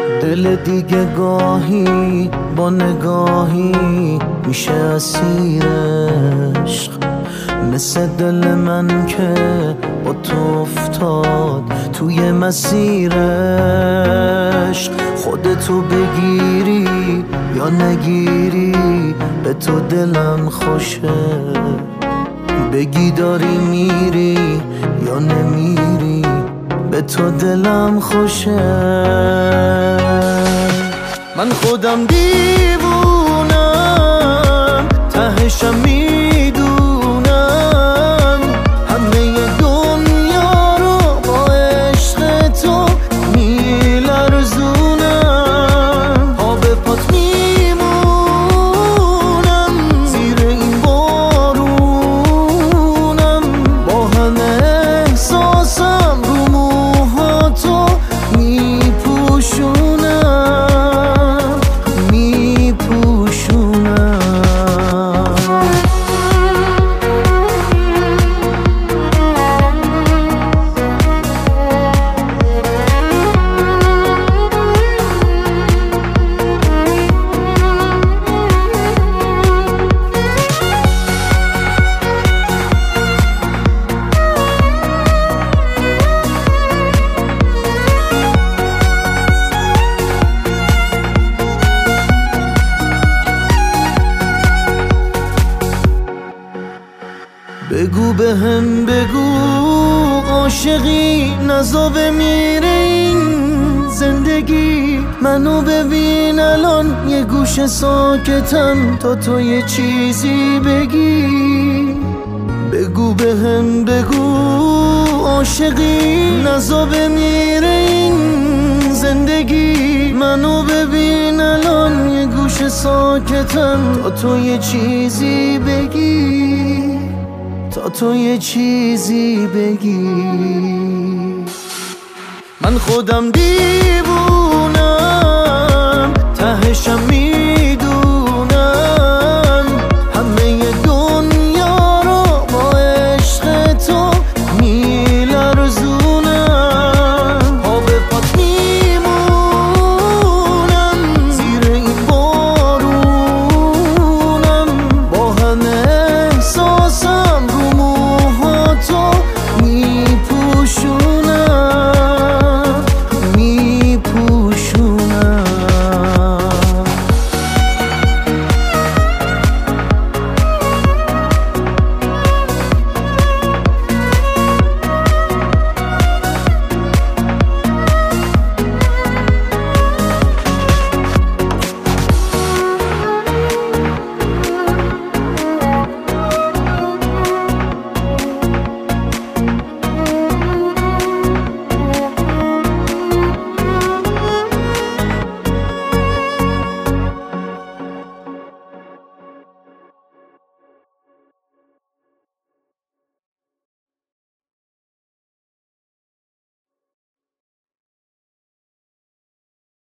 دل دیگه گاهی با نگاهی میشه اسیر عشق، مثل دل من که با تو افتاد توی مسیر عشق. خودتو بگیری یا نگیری به تو دلم خوشه، بگی داری میری یا نمیری به تو دلم خوشه. من خودم دیوونم تهشم میدونم، همه دنیا رو با عشق تو میلرزونم. پا به پات میمونم زیر این بارونم، با همه احساسم رو موهاتو میپوشونم. بگو بهم بگو عاشقی نزا بمیره این زندگی. منو ببین الان یه گوشه ساکتم تا تو یه چیزی بگی. بگو بهم بگو عاشقی نزا بمیره این زندگی. منو ببین الان یه گوشه ساکتم تا تو یه چیزی بگی، تا تو یه چیزی بگی. من خودم دیوونم